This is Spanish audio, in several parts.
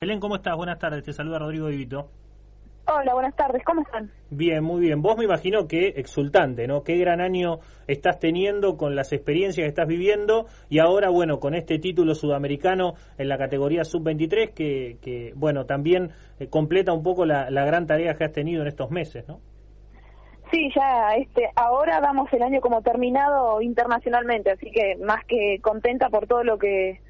Belén, ¿cómo estás? Buenas tardes, te saluda Rodrigo Divito. Hola, buenas tardes, ¿cómo están? Bien, muy bien. Vos me imagino que exultante, ¿no? Qué gran año estás teniendo con las experiencias que estás viviendo y ahora, bueno, con este título sudamericano en la categoría sub-23 que bueno, también completa un poco la gran tarea que has tenido en estos meses, ¿no? Sí, ya ahora damos el año como terminado internacionalmente, así que más que contenta por todo lo que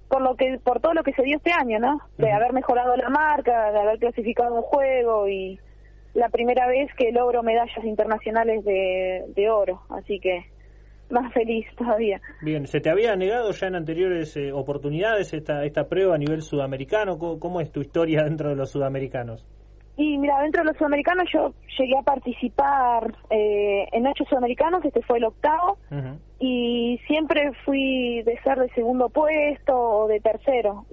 se dio este año, ¿no? De haber mejorado la marca, de haber clasificado un juego y la primera vez que logro medallas internacionales de oro, así que más feliz todavía. Bien, ¿se te había negado ya en anteriores oportunidades esta prueba a nivel sudamericano? ¿Cómo es tu historia dentro de los sudamericanos? Y mira, dentro de los sudamericanos yo llegué a participar en 8 sudamericanos, este fue el octavo, y siempre fui de ser de segundo puesto o de tercero.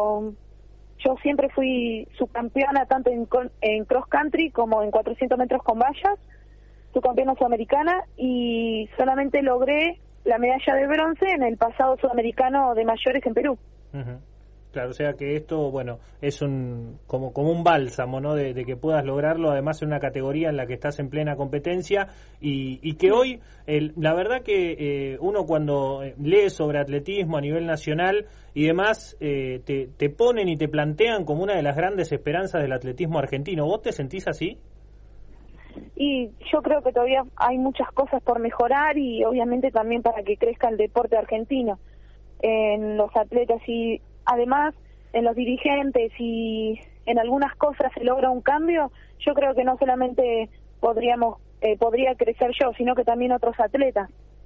Yo siempre fui subcampeona tanto en cross country como en 400 metros con vallas, subcampeona sudamericana, y solamente logré la medalla de bronce en el pasado sudamericano de mayores en Perú. Claro, o sea que esto, bueno, es como un bálsamo, ¿no? De que puedas lograrlo, además en una categoría en la que estás en plena competencia y que hoy, la verdad que uno cuando lee sobre atletismo a nivel nacional y demás, te ponen y te plantean como una de las grandes esperanzas del atletismo argentino. ¿Vos te sentís así? Y yo creo que todavía hay muchas cosas por mejorar y obviamente también para que crezca el deporte argentino en los atletas y además en los dirigentes y en algunas cosas se logra un cambio. Yo creo que no solamente podría crecer yo, sino que también otros atletas.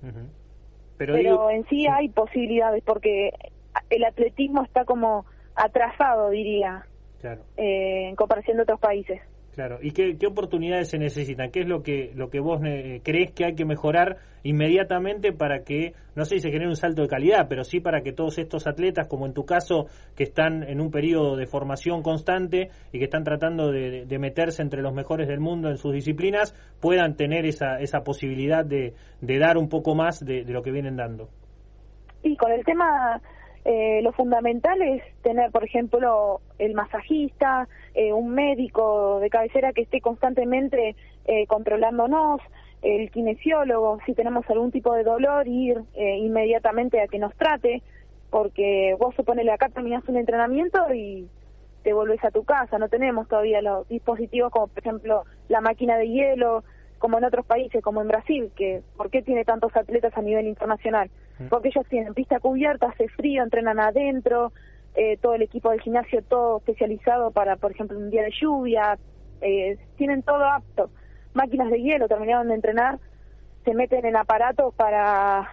Pero en sí hay posibilidades porque el atletismo está como atrasado, diría, claro, en comparación de otros países. Claro, ¿y qué oportunidades se necesitan? ¿Qué es lo que vos crees que hay que mejorar inmediatamente para que, no sé si se genere un salto de calidad, pero sí para que todos estos atletas, como en tu caso, que están en un periodo de formación constante y que están tratando de meterse entre los mejores del mundo en sus disciplinas, puedan tener esa posibilidad de dar un poco más de lo que vienen dando? Y con el tema... lo fundamental es tener, por ejemplo, el masajista, un médico de cabecera que esté constantemente controlándonos, el kinesiólogo, si tenemos algún tipo de dolor, ir inmediatamente a que nos trate, porque vos suponele acá terminás un entrenamiento y te volvés a tu casa, no tenemos todavía los dispositivos como por ejemplo la máquina de hielo, como en otros países, como en Brasil, que ¿por qué tiene tantos atletas a nivel internacional? Porque ellos tienen pista cubierta, hace frío, entrenan adentro, todo el equipo del gimnasio, todo especializado para, por ejemplo, un día de lluvia, tienen todo apto. Máquinas de hielo, terminaron de entrenar, se meten en aparatos para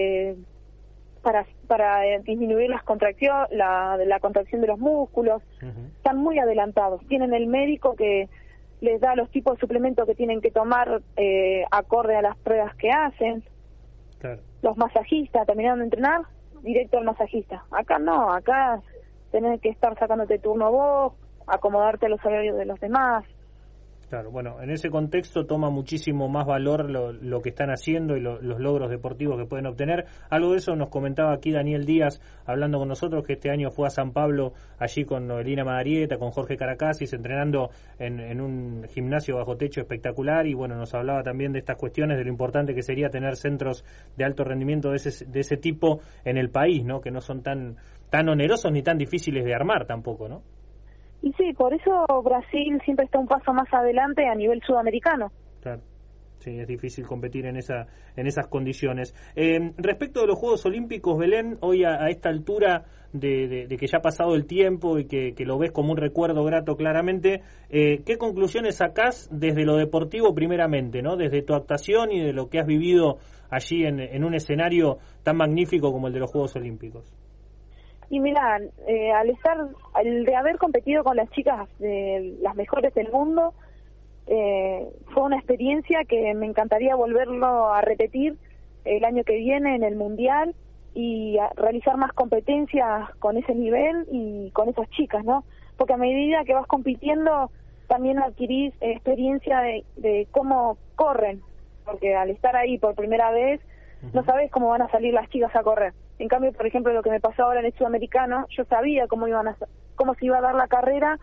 disminuir la contracción de los músculos, están muy adelantados, tienen el médico que les da los tipos de suplementos que tienen que tomar acorde a las pruebas que hacen. Claro. Los masajistas, terminaron de entrenar, directo al masajista. Acá no, acá tenés que estar sacándote turno vos, acomodarte a los horarios de los demás. Claro, bueno, en ese contexto toma muchísimo más valor lo que están haciendo y los logros deportivos que pueden obtener. Algo de eso nos comentaba aquí Daniel Díaz, hablando con nosotros, que este año fue a San Pablo, allí con Noelina Madarieta, con Jorge Caracasis, entrenando en un gimnasio bajo techo espectacular, y bueno, nos hablaba también de estas cuestiones, de lo importante que sería tener centros de alto rendimiento de ese tipo en el país, ¿no? Que no son tan onerosos ni tan difíciles de armar tampoco, ¿no? Y sí, por eso Brasil siempre está un paso más adelante a nivel sudamericano. Claro, sí, es difícil competir en esas condiciones. Respecto de los Juegos Olímpicos, Belén, hoy a esta altura de que ya ha pasado el tiempo y que lo ves como un recuerdo grato claramente, ¿qué conclusiones sacás desde lo deportivo primeramente, ¿no? Desde tu actuación y de lo que has vivido allí en un escenario tan magnífico como el de los Juegos Olímpicos? Y mirá, al de haber competido con las chicas de las mejores del mundo, fue una experiencia que me encantaría volverlo a repetir el año que viene en el Mundial y a realizar más competencias con ese nivel y con esas chicas, ¿no? Porque a medida que vas compitiendo también adquirís experiencia de cómo corren, porque al estar ahí por primera vez no sabes cómo van a salir las chicas a correr. En cambio, por ejemplo, lo que me pasó ahora en el Sudamericano, yo sabía cómo se iba a dar la carrera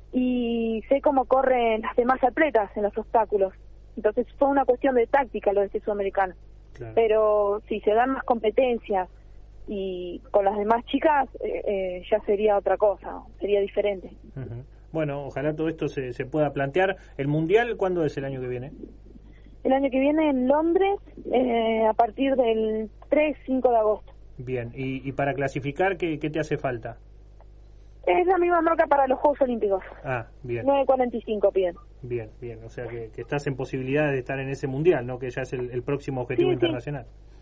y sé cómo corren las demás atletas en los obstáculos. Entonces fue una cuestión de táctica lo de este Sudamericano. Claro. Pero si se dan más competencias y con las demás chicas, ya sería otra cosa, sería diferente. Uh-huh. Bueno, ojalá todo esto se pueda plantear. ¿El Mundial cuándo es el año que viene? El año que viene en Londres, a partir del 3-5 de agosto. Bien, y para clasificar, ¿qué te hace falta? Es la misma marca para los Juegos Olímpicos. Ah, bien. 9:45 piden. Bien, o sea que estás en posibilidades de estar en ese Mundial, ¿no? Que ya es el próximo objetivo internacional.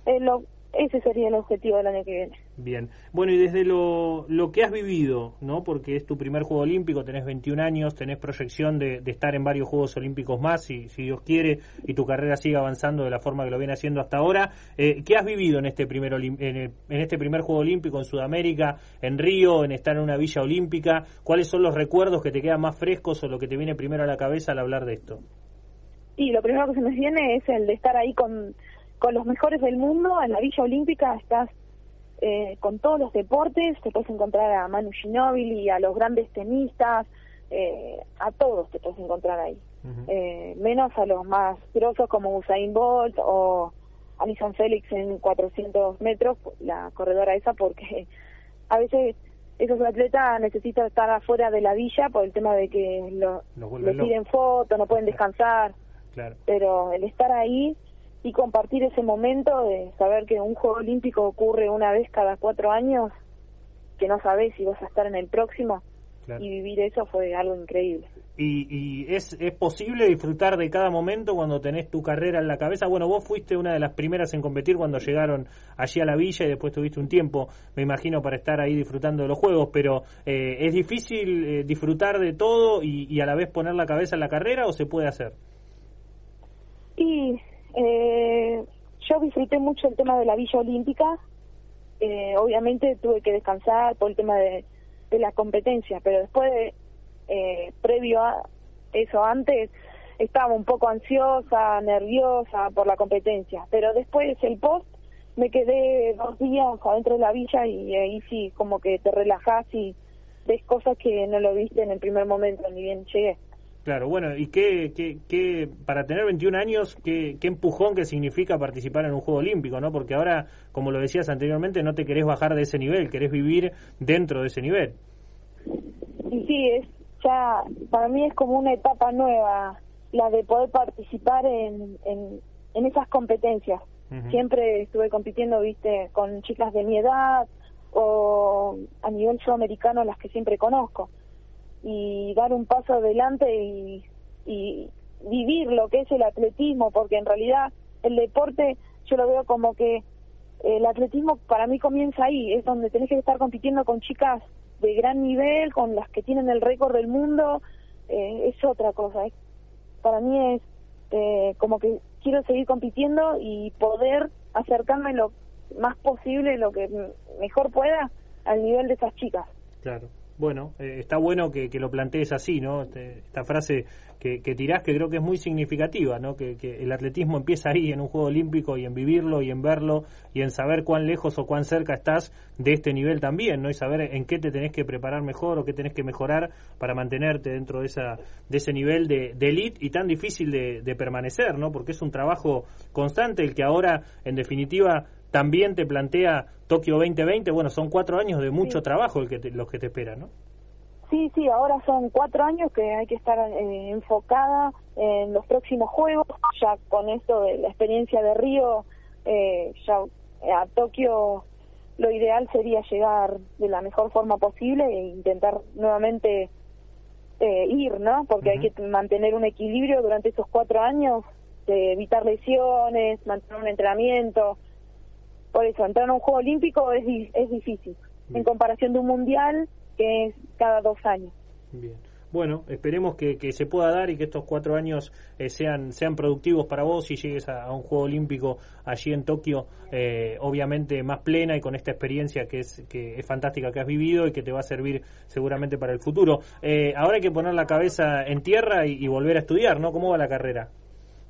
Ese sería el objetivo del año que viene. Bien. Bueno, y desde lo que has vivido, ¿no? Porque es tu primer Juego Olímpico, tenés 21 años, tenés proyección de estar en varios Juegos Olímpicos más, si Dios quiere, y tu carrera sigue avanzando de la forma que lo viene haciendo hasta ahora. ¿Qué has vivido en este en este primer Juego Olímpico en Sudamérica, en Río, en estar en una villa olímpica? ¿Cuáles son los recuerdos que te quedan más frescos o lo que te viene primero a la cabeza al hablar de esto? Y lo primero que se me viene es el de estar ahí con los mejores del mundo. En la Villa Olímpica estás con todos los deportes, te puedes encontrar a Manu Ginóbili, a los grandes tenistas, a todos te puedes encontrar ahí. Uh-huh. Menos a los más grosos como Usain Bolt o Allyson Felix en 400 metros, la corredora esa, porque a veces esos atletas necesitan estar afuera de la villa por el tema de que les piden fotos, no pueden descansar. Claro. Pero el estar ahí y compartir ese momento de saber que un Juego Olímpico ocurre una vez cada 4 años, que no sabés si vas a estar en el próximo, claro. Y vivir eso fue algo increíble. ¿Y es posible disfrutar de cada momento cuando tenés tu carrera en la cabeza? Bueno, vos fuiste una de las primeras en competir cuando llegaron allí a la villa y después tuviste un tiempo, me imagino, para estar ahí disfrutando de los Juegos, pero ¿es difícil disfrutar de todo y a la vez poner la cabeza en la carrera o se puede hacer? Y yo disfruté mucho el tema de la Villa Olímpica. Obviamente tuve que descansar por el tema de la competencia, pero después previo a eso, antes estaba un poco ansiosa, nerviosa por la competencia, pero después el post me quedé 2 días adentro de la villa y ahí sí como que te relajás y ves cosas que no lo viste en el primer momento ni bien llegué. Claro, bueno, ¿y qué para tener 21 años, qué empujón que significa participar en un Juego Olímpico, ¿no? Porque ahora, como lo decías anteriormente, no te querés bajar de ese nivel, querés vivir dentro de ese nivel. Y sí, ya para mí es como una etapa nueva, la de poder participar en esas competencias. Uh-huh. Siempre estuve compitiendo, viste, con chicas de mi edad o a nivel sudamericano, las que siempre conozco. Y dar un paso adelante y vivir lo que es el atletismo, porque en realidad el deporte yo lo veo como que el atletismo para mí comienza ahí, es donde tenés que estar compitiendo con chicas de gran nivel, con las que tienen el récord del mundo, es otra cosa. Para mí es como que quiero seguir compitiendo y poder acercarme lo más posible, lo que mejor pueda, al nivel de esas chicas. Claro. Bueno, está bueno que lo plantees así, ¿no? Esta frase que tirás, que creo que es muy significativa, ¿no? Que el atletismo empieza ahí en un Juego Olímpico y en vivirlo y en verlo y en saber cuán lejos o cuán cerca estás de este nivel también, ¿no? Y saber en qué te tenés que preparar mejor o qué tenés que mejorar para mantenerte dentro de ese nivel de elite y tan difícil de permanecer, ¿no? Porque es un trabajo constante el que ahora, en definitiva, también te plantea Tokio 2020. Bueno, son 4 años de mucho trabajo los que te esperan, ¿no? Sí, ahora son 4 años que hay que estar enfocada en los próximos Juegos. Ya con esto de la experiencia de Río, ya a Tokio lo ideal sería llegar de la mejor forma posible e intentar nuevamente ir, ¿no? Porque uh-huh. Hay que mantener un equilibrio durante esos 4 años, evitar lesiones, mantener un entrenamiento. Por eso, entrar a un Juego Olímpico es difícil, bien, en comparación de un Mundial que es cada 2 años. Bien. Bueno, esperemos que se pueda dar y que estos 4 años sean productivos para vos y llegues a un Juego Olímpico allí en Tokio, obviamente más plena y con esta experiencia que es fantástica que has vivido y que te va a servir seguramente para el futuro. Ahora hay que poner la cabeza en tierra y volver a estudiar, ¿no? ¿Cómo va la carrera?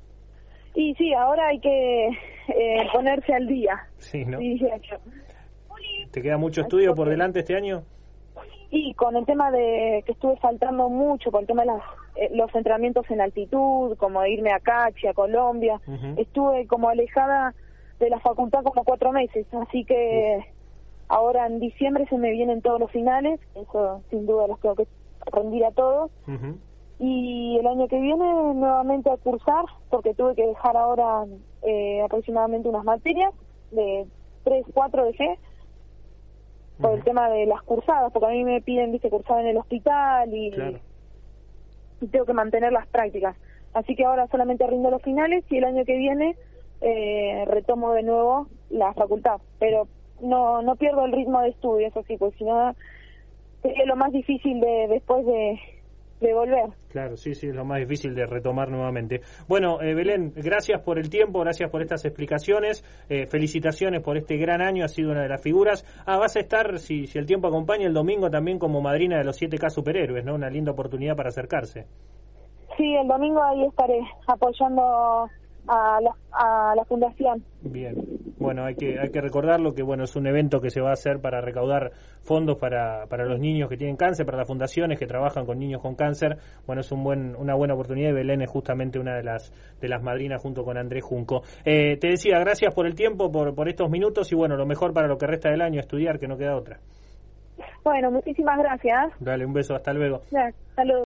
Y sí, ahora hay que ponerse al día. Sí, ¿no? Sí, ¿Te queda mucho estudio por delante este año? Y con el tema de que estuve faltando mucho, con el tema de los entrenamientos en altitud, como de irme a Cachi, a Colombia, estuve como alejada de la facultad como 4 meses, así que ahora en diciembre se me vienen todos los finales, eso sin duda los tengo que rendir a todos, y el año que viene nuevamente a cursar, porque tuve que dejar ahora aproximadamente unas materias, de 3, 4 dejé, por el tema de las cursadas, porque a mí me piden, cursar en el hospital y tengo que mantener las prácticas. Así que ahora solamente rindo los finales y el año que viene retomo de nuevo la facultad. Pero no pierdo el ritmo de estudio, eso sí, pues si no sería lo más difícil después de volver. Claro, sí, es lo más difícil de retomar nuevamente. Bueno, Belén, gracias por el tiempo, gracias por estas explicaciones, felicitaciones por este gran año, ha sido una de las figuras. Vas a estar, si el tiempo acompaña, el domingo también como madrina de los 7K Superhéroes, ¿no? Una linda oportunidad para acercarse. Sí, el domingo ahí estaré apoyando a la fundación. Bien, bueno, hay que recordarlo que es un evento que se va a hacer para recaudar fondos para los niños que tienen cáncer, para las fundaciones que trabajan con niños con cáncer. Bueno, es una buena oportunidad y Belén es justamente una de las madrinas junto con Andrés Junco. Te decía, gracias por el tiempo, por estos minutos y lo mejor para lo que resta del año, estudiar, que no queda otra. Bueno, muchísimas gracias. Dale, un beso, hasta luego. Ya, saludos.